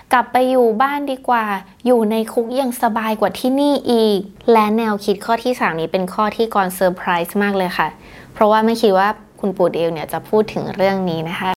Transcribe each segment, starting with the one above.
กลับไปอยู่บ้านดีกว่าอยู่ในคุกยังสบายกว่าที่นี่อีกและแนวคิดข้อที่3นี้เป็นข้อที่กรเซอร์ไพรส์มากเลยค่ะเพราะว่าไม่คิดว่าคุณปู่เดลเนี่ยจะพูดถึงเรื่องนี้นะคะ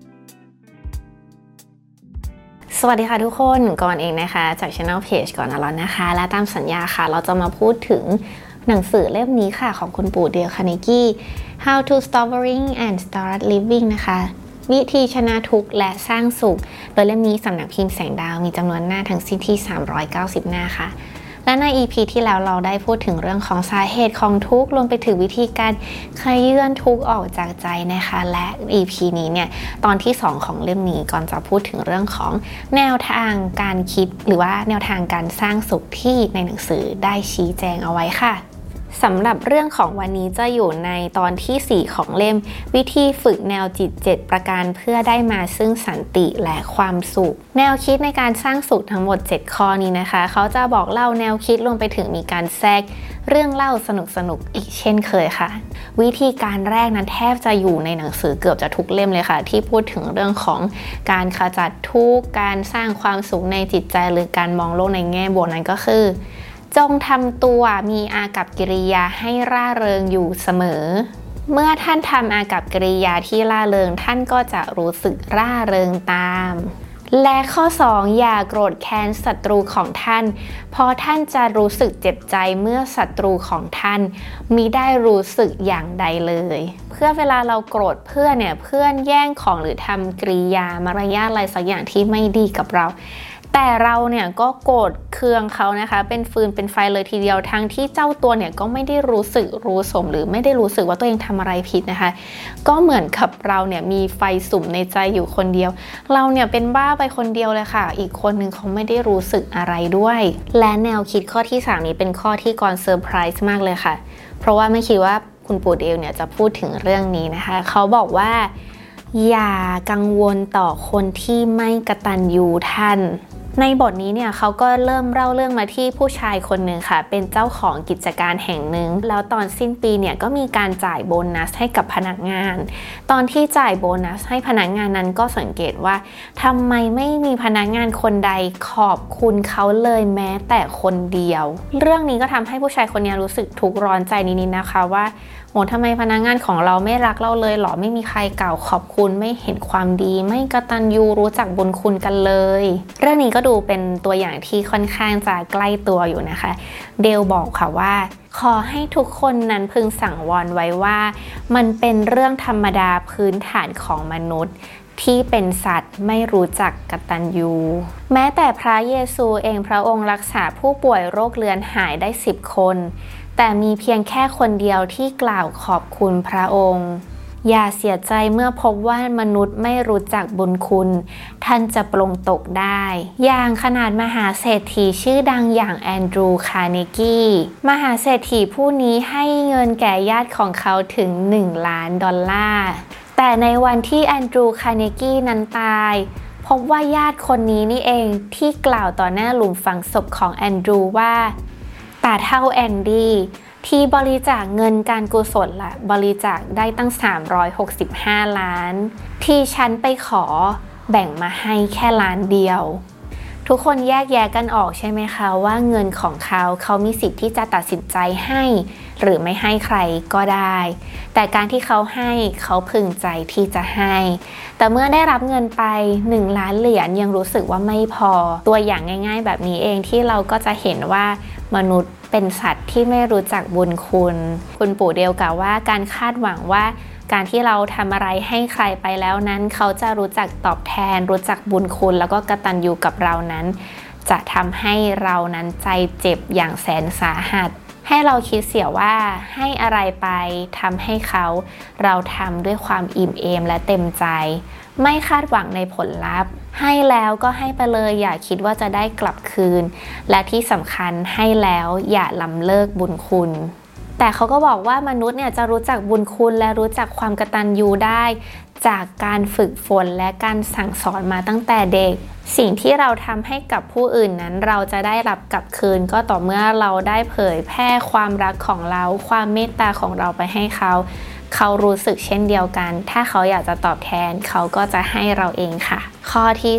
สวัสดีค่ะทุกคนก่อนเองนะคะจาก Channel Page ก่อนนะแล้วนะคะและตามสัญญาค่ะเราจะมาพูดถึงหนังสือเล่มนี้ค่ะของคุณปู่เดล คาร์เนกี้ How to Stop Worrying and Start Living นะคะวิธีชนะทุกข์และสร้างสุขโดยเล่มนี้สำนักพิมพ์แสงดาวมีจำนวนหน้าทั้งสิ้นที่390หน้าค่ะและใน EP ที่แล้วเราได้พูดถึงเรื่องของสาเหตุของทุกข์รวมไปถึงวิธีการขยื่นทุกข์ออกจากใจนะคะและ EP นี้เนี่ยตอนที่2ของเล่มนี้ก่อนจะพูดถึงเรื่องของแนวทางการคิดหรือว่าแนวทางการสร้างสุขที่ในหนังสือได้ชี้แจงเอาไว้ค่ะสำหรับเรื่องของวันนี้จะอยู่ในตอนที่4ของเล่มวิธีฝึกแนวจิต7ประการเพื่อได้มาซึ่งสันติและความสุขแนวคิดในการสร้างสุขทั้งหมด7ข้อนี้นะคะเขาจะบอกเล่าแนวคิดรวมไปถึงมีการแทรกเรื่องเล่าสนุกอีกเช่นเคยค่ะวิธีการแรกนั้นแทบจะอยู่ในหนังสือเกือบจะทุกเล่มเลยค่ะที่พูดถึงเรื่องของการขจัดทุกข์การสร้างความสุขในจิตใจหรือการมองโลกในแง่บวกนั้นก็คือจงทำตัวมีอากัปกิริยาให้ร่าเริงอยู่เสมอเมื่อท่านทำอากัปกิริยาที่ร่าเริงท่านก็จะรู้สึกร่าเริงตามและข้อ2อย่าโกรธแค้นศัตรูของท่านเพราะท่านจะรู้สึกเจ็บใจเมื่อศัตรูของท่านมิได้รู้สึกอย่างใดเลยเพื่อเวลาเราโกรธเพื่อนเนี่ยเพื่อนแย่งของหรือทำกริยามารยาทอะไรสักอย่างที่ไม่ดีกับเราแต่เราเนี่ยก็โกรธเคืองเขานะคะเป็นฟืนเป็นไฟเลยทีเดียวทั้งที่เจ้าตัวเนี่ยก็ไม่ได้รู้สึกรู้สมหรือไม่ได้รู้สึกว่าตัวเองทำอะไรผิดนะคะก็เหมือนกับเราเนี่ยมีไฟสุมในใจอยู่คนเดียวเราเนี่ยเป็นบ้าไปคนเดียวเลยค่ะอีกคนนึงเขาไม่ได้รู้สึกอะไรด้วยและแนวคิดข้อที่3นี้เป็นข้อที่กรเซอร์ไพรส์มากเลยค่ะเพราะว่าไม่คิดว่าคุณปู่เดลเนี่ยจะพูดถึงเรื่องนี้นะคะเขาบอกว่าอย่ากังวลต่อคนที่ไม่กตัญญูท่านในบทนี้เนี่ยเขาก็เริ่มเล่าเรื่องมาที่ผู้ชายคนหนึ่งค่ะเป็นเจ้าของกิจการแห่งหนึ่งแล้วตอนสิ้นปีเนี่ยก็มีการจ่ายโบนัสให้กับพนักงานตอนที่จ่ายโบนัสให้พนักงานนั้นก็สังเกตว่าทำไมไม่มีพนักงานคนใดขอบคุณเขาเลยแม้แต่คนเดียวเรื่องนี้ก็ทำให้ผู้ชายคนนี้รู้สึกทุกข์ร้อนใจนิดๆนะคะว่าโหทำไมพนักงานของเราไม่รักเราเลยหรอไม่มีใครกล่าวขอบคุณไม่เห็นความดีไม่กตัญญูรู้จักบุญคุณกันเลยเรื่องนี้ก็ดูเป็นตัวอย่างที่ค่อนข้างจะใกล้ตัวอยู่นะคะเดลบอกค่ะว่าขอให้ทุกคนนั้นพึงสังวรไว้ว่ามันเป็นเรื่องธรรมดาพื้นฐานของมนุษย์ที่เป็นสัตว์ไม่รู้จักกตัญญูแม้แต่พระเยซูเองพระองค์รักษาผู้ป่วยโรคเรื้อนหายได้10 คนแต่มีเพียงแค่คนเดียวที่กล่าวขอบคุณพระองค์อย่าเสียใจเมื่อพบว่ามนุษย์ไม่รู้จักบุญคุณท่านจะปลงตกได้อย่างขนาดมหาเศรษฐีชื่อดังอย่างแอนดรูว์คาร์เนกี้มหาเศรษฐีผู้นี้ให้เงินแก่ญาติของเขาถึง$1 ล้านแต่ในวันที่แอนดรูว์คาร์เนกี้นั้นตายพบว่าญาติคนนี้นี่เองที่กล่าวต่อหน้าหลุมฝังศพของแอนดรูว์ว่าตาเท่าแอนดี้ที่บริจาคเงินการกุศลละบริจาคได้ตั้ง365 ล้านที่ฉันไปขอแบ่งมาให้แค่1 ล้านทุกคนแยกแยะกันออกใช่ไหมคะว่าเงินของเขามีสิทธิ์ที่จะตัดสินใจให้หรือไม่ให้ใครก็ได้แต่การที่เขาให้เขาพึงใจที่จะให้แต่เมื่อได้รับเงินไป$1 ล้านยังรู้สึกว่าไม่พอตัวอย่างง่ายๆแบบนี้เองที่เราก็จะเห็นว่ามนุษย์เป็นสัตว์ที่ไม่รู้จักบุญคุณปู่เดลกล่าวว่าการคาดหวังว่าการที่เราทำอะไรให้ใครไปแล้วนั้นเขาจะรู้จักตอบแทนรู้จักบุญคุณแล้วก็กตัญญูกับเรานั้นจะทำให้เรานั้นใจเจ็บอย่างแสนสาหัสให้เราคิดเสียว่าให้อะไรไปทำให้เราทำด้วยความอิ่มเอมและเต็มใจไม่คาดหวังในผลลัพธ์ให้แล้วก็ให้ไปเลยอย่าคิดว่าจะได้กลับคืนและที่สำคัญให้แล้วอย่าล้ำเลิกบุญคุณแต่เขาก็บอกว่ามนุษย์เนี่ยจะรู้จักบุญคุณและรู้จักความกตัญญูได้จากการฝึกฝนและการสั่งสอนมาตั้งแต่เด็กสิ่งที่เราทำให้กับผู้อื่นนั้นเราจะได้รับกลับคืนก็ต่อเมื่อเราได้เผยแพร่ความรักของเราความเมตตาของเราไปให้เขารู้สึกเช่นเดียวกันถ้าเขาอยากจะตอบแทนเขาก็จะให้เราเองค่ะข้อที่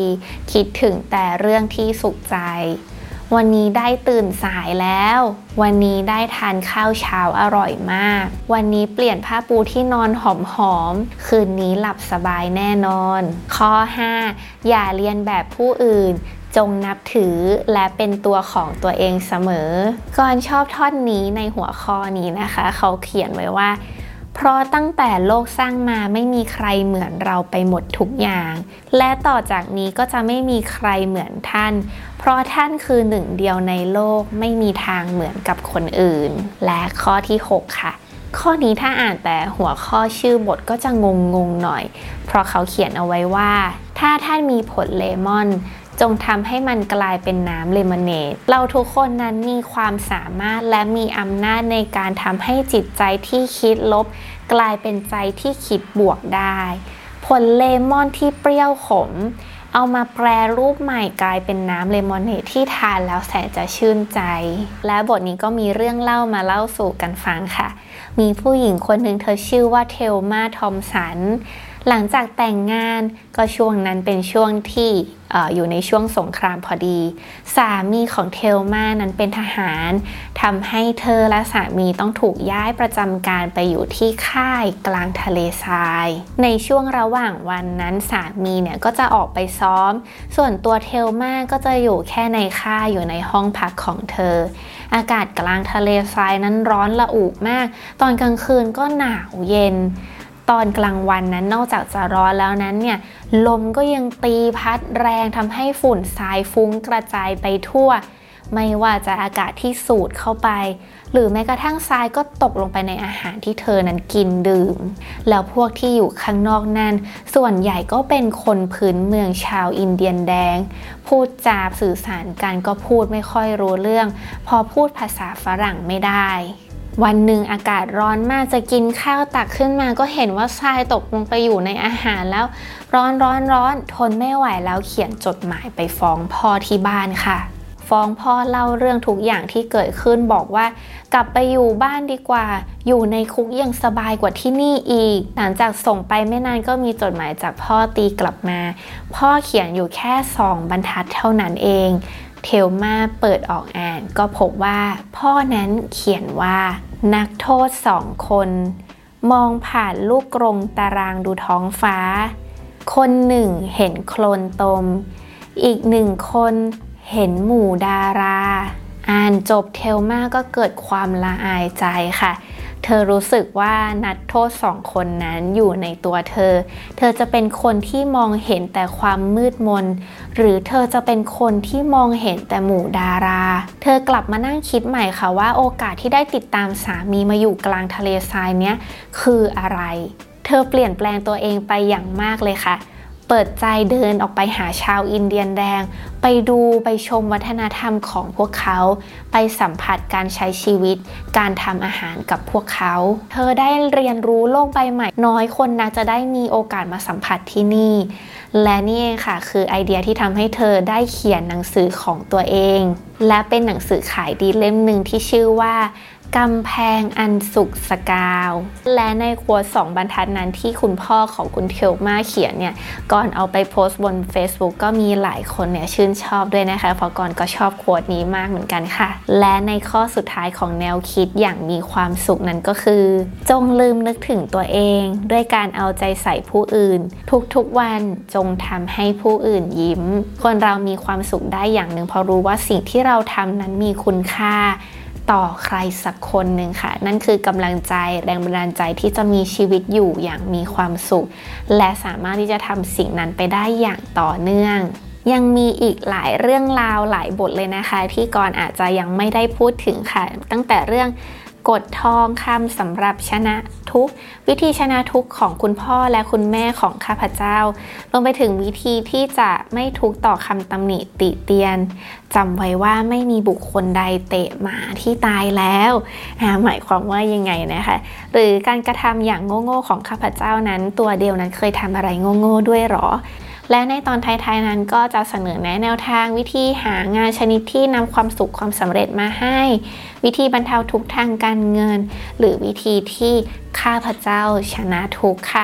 4 คิดถึงแต่เรื่องที่สุขใจวันนี้ได้ตื่นสายแล้ววันนี้ได้ทานข้าวเช้าอร่อยมากวันนี้เปลี่ยนผ้าปูที่นอนหอมๆคืนนี้หลับสบายแน่นอนข้อ 5 อย่าเลียนแบบผู้อื่นจงนับถือและเป็นตัวของตัวเองเสมอก่อนชอบท่อนนี้ในหัวข้อนี้นะคะเขาเขียนไว้ว่าเพราะตั้งแต่โลกสร้างมาไม่มีใครเหมือนเราไปหมดทุกอย่างและต่อจากนี้ก็จะไม่มีใครเหมือนท่านเพราะท่านคือหนึ่งเดียวในโลกไม่มีทางเหมือนกับคนอื่นและข้อที่ 6 ค่ะข้อนี้ถ้าอ่านแต่หัวข้อชื่อบทก็จะงงหน่อยเพราะเขาเขียนเอาไว้ว่าถ้าท่านมีผลเลมอนจงทำให้มันกลายเป็นน้ำเลมอนเนดเราทุกคนนั้นมีความสามารถและมีอำนาจในการทำให้จิตใจที่คิดลบกลายเป็นใจที่คิดบวกได้ผลเลมอนที่เปรี้ยวขมเอามาแปรรูปใหม่กลายเป็นน้ำเลมอนเนดที่ทานแล้วแสนจะชื่นใจและบทนี้ก็มีเรื่องเล่ามาเล่าสู่กันฟังค่ะมีผู้หญิงคนหนึ่งเธอชื่อว่าเทลมาทอมสันหลังจากแต่งงานก็ช่วงนั้นเป็นช่วงที่อยู่ในช่วงสงครามพอดีสามีของเทลมานั้นเป็นทหารทำให้เธอและสามีต้องถูกย้ายประจำการไปอยู่ที่ค่ายกลางทะเลทรายในช่วงระหว่างวันนั้นสามีเนี่ยก็จะออกไปซ้อมส่วนตัวเทลมาก็จะอยู่แค่ในค่ายอยู่ในห้องพักของเธออากาศกลางทะเลทรายนั้นร้อนระอุมากตอนกลางคืนก็หนาวเย็นตอนกลางวันนั้นนอกจากจะร้อนแล้วนั้นเนี่ยลมก็ยังตีพัดแรงทำให้ฝุ่นทรายฟุ้งกระจายไปทั่วไม่ว่าจะอากาศที่สูดเข้าไปหรือแม้กระทั่งทรายก็ตกลงไปในอาหารที่เธอนั้นกินดื่มแล้วพวกที่อยู่ข้างนอกนั้นส่วนใหญ่ก็เป็นคนพื้นเมืองชาวอินเดียนแดงพูดจาสื่อสารกันก็พูดไม่ค่อยรู้เรื่องพอพูดภาษาฝรั่งไม่ได้วันหนึ่งอากาศร้อนมากจะกินข้าวตักขึ้นมาก็เห็นว่าทรายตกลงไปอยู่ในอาหารแล้วร้อนทนไม่ไหวแล้วเขียนจดหมายไปฟ้องพ่อที่บ้านค่ะฟ้องพ่อเล่าเรื่องทุกอย่างที่เกิดขึ้นบอกว่ากลับไปอยู่บ้านดีกว่าอยู่ในคุกยังสบายกว่าที่นี่อีกหลังจากส่งไปไม่นานก็มีจดหมายจากพ่อตีกลับมาพ่อเขียนอยู่แค่2 บรรทัดเท่านั้นเองเทลมาเปิดออกอ่านก็พบว่าพ่อนั้นเขียนว่านักโทษ2 คนมองผ่านลูกกรงตารางดูท้องฟ้าคนหนึ่งเห็นโคลนตมอีก1 คนเห็นหมู่ดาราอ่านจบเทลมาก็เกิดความละอายใจค่ะเธอรู้สึกว่านักโทษ2 คนนั้นอยู่ในตัวเธอจะเป็นคนที่มองเห็นแต่ความมืดมนหรือเธอจะเป็นคนที่มองเห็นแต่หมู่ดาราเธอกลับมานั่งคิดใหม่ค่ะว่าโอกาสที่ได้ติดตามสามีมาอยู่กลางทะเลทรายเนี้ยคืออะไรเธอเปลี่ยนแปลงตัวเองไปอย่างมากเลยค่ะเปิดใจเดินออกไปหาชาวอินเดียนแดงไปดูไปชมวัฒนธรรมของพวกเขาไปสัมผัสการใช้ชีวิตการทำอาหารกับพวกเขาเธอได้เรียนรู้โลกใบใหม่น้อยคนนักจะได้มีโอกาสมาสัมผัสที่นี่และนี่เองค่ะคือไอเดียที่ทำให้เธอได้เขียนหนังสือของตัวเองและเป็นหนังสือขายดีเล่มหนึ่งที่ชื่อว่ากำแพงอันสุขสกาวและในโค้ด2 บรรทัดนั้นที่คุณพ่อของคุณเทลมาเขียนเนี่ยก่อนเอาไปโพสต์บน Facebook ก็มีหลายคนเนี่ยชื่นชอบด้วยนะคะเพราะก่อนก็ชอบโค้ดนี้มากเหมือนกันค่ะและในข้อสุดท้ายของแนวคิดอย่างมีความสุขนั้นก็คือจงลืมนึกถึงตัวเองด้วยการเอาใจใส่ผู้อื่นทุกๆวันจงทำให้ผู้อื่นยิ้มคนเรามีความสุขได้อย่างหนึ่งเพราะรู้ว่าสิ่งที่เราทำนั้นมีคุณค่าต่อใครสักคนหนึ่งค่ะนั่นคือกำลังใจแรงบันดาลใจที่จะมีชีวิตอยู่อย่างมีความสุขและสามารถที่จะทำสิ่งนั้นไปได้อย่างต่อเนื่องยังมีอีกหลายเรื่องราวหลายบทเลยนะคะที่ก่อนอาจจะยังไม่ได้พูดถึงค่ะตั้งแต่เรื่องกฎทองคำสำหรับชนะทุกข์วิธีชนะทุกข์ของคุณพ่อและคุณแม่ของข้าพเจ้ารวมไปถึงวิธีที่จะไม่ทุกข์ต่อคำตำหนิติเตียนจำไว้ว่าไม่มีบุคคลใดเตะหมาที่ตายแล้วหมายความว่ายังไงนะคะหรือการกระทำอย่างโง่ๆของข้าพเจ้านั้นตัวเดียวนั้นเคยทำอะไรโง่ๆด้วยหรอและในตอนท้ายๆนั้นก็จะเสนอแนวทางวิธีหางานชนิดที่นำความสุขความสำเร็จมาให้วิธีบรรเทาทุกข์ทางการเงินหรือวิธีที่ข้าพเจ้าชนะทุกข์ค่ะ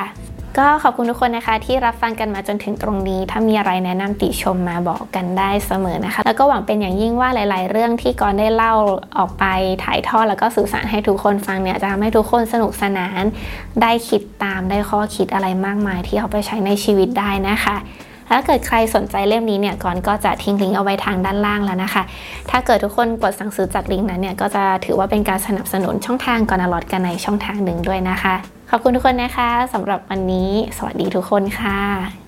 ก็ขอบคุณทุกคนนะคะที่รับฟังกันมาจนถึงตรงนี้ถ้ามีอะไรแนะนำติชมมาบอกกันได้เสมอนะคะแล้วก็หวังเป็นอย่างยิ่งว่าหลายๆเรื่องที่กรได้เล่าออกไปถ่ายทอดแล้วก็สื่อสารให้ทุกคนฟังเนี่ยจะทำให้ทุกคนสนุกสนานได้คิดตามได้ข้อคิดอะไรมากมายที่เอาไปใช้ในชีวิตได้นะคะถ้าเกิดใครสนใจเล่มนี้เนี่ยก่อนก็จะทิ้งลิงก์เอาไว้ทางด้านล่างแล้วนะคะถ้าเกิดทุกคนกดสั่งซื้อจากลิงก์นั้นเนี่ยก็จะถือว่าเป็นการสนับสนุนช่องทางก่อนอลอดกันในช่องทางหนึ่งด้วยนะคะขอบคุณทุกคนนะคะสำหรับวันนี้สวัสดีทุกคนค่ะ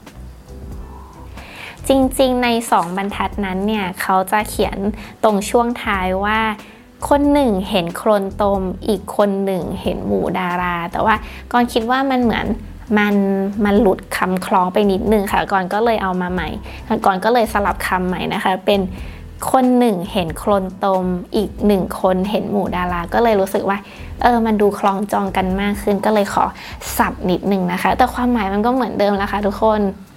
จริงๆใน2บรรทัดนั้นเนี่ยเขาจะเขียนตรงช่วงท้ายว่าคนหนึ่งเห็นโคลนตมอีกคนหนึ่งเห็นหมู่ดาราแต่ว่าก่อนคิดว่ามันเหมือนมันหลุดคำคล้องไปนิดนึงค่ะก่อนก็เลยเอามาใหม่ก่อนก็เลยสลับคำใหม่นะคะเป็นคนหนึ่งเห็นโคลนตมอีก1คนเห็นหมู่ดาราก็เลยรู้สึกว่ามันดูคล้องจองกันมากขึ้นก็เลยขอสับนิดนึงนะคะแต่ความหมายมันก็เหมือนเดิมแล้วค่ะทุกคน